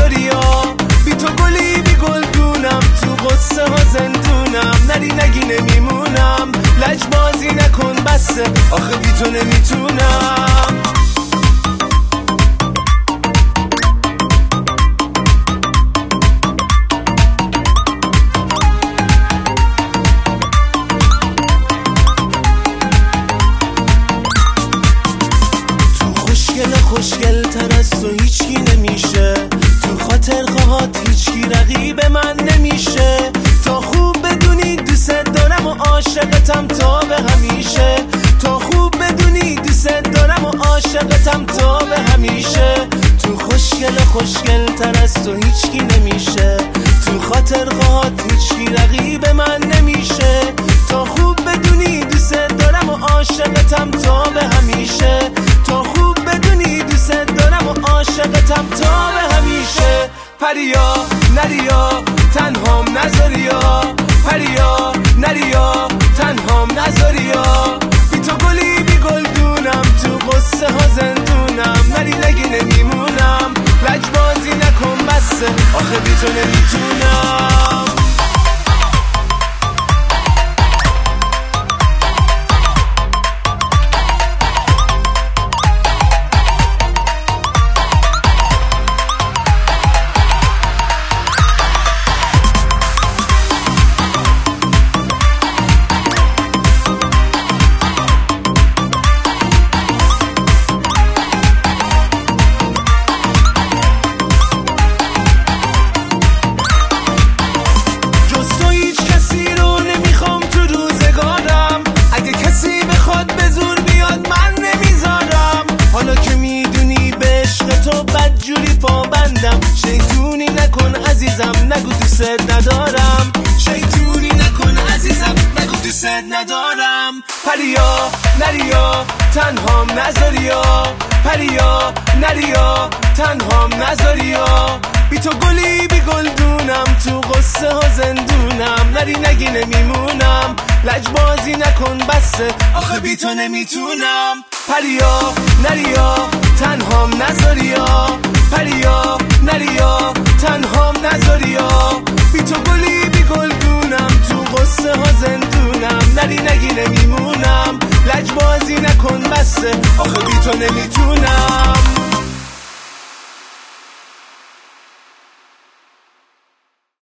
نذاریا، بی تو گلی بی گلدونم، تو غصه ها زندونم، نری نگی نمیمونم، لجبازی نکن بسه آخه بی تو نمیتونم. خوشگل تر از تو هیچکی نمیشه، تو خاطر خواهات هیچکی رقیب من نمیشه، تا خوب بدونی دوست دارم و عاشقتم تا به همیشه، تا خوب بدونی دوست دارم و عاشقتم تا به همیشه. تو خوشگل تر از تو هیچکی نمیشه، تو خاطر خواهات هیچکی رقیب من نمیشه، تا خوب بدونی دوست دارم و عاشقتم تا به همیشه، تا خوب بدونی دوست دارم و عاشقتم تا به همیشه. پریا نریا تنهام نذاریا، پریا نریا تنهام نذاریا، بی تو گلی بی گلدونم، تو غصه ها زندونم، نری نگی نمیمونم، لجبازی نکن بسه آخه بی تو نمیتونم. شیطونی نکن عزیزم نگو دوست ندارم، شیطونی نکن عزیزم نگو دوست ندارم. پریا نریا تنهام نذاریا، پریا نریا تنهام نذاریا، بی تو گلی بی گلدونم، تو غصه ها زندونم، نری نگی نمیمونم، لجبازی نکن بسه آخه بی تو نمیتونم. پریا نریا تنهام نذاریا، پریا نریا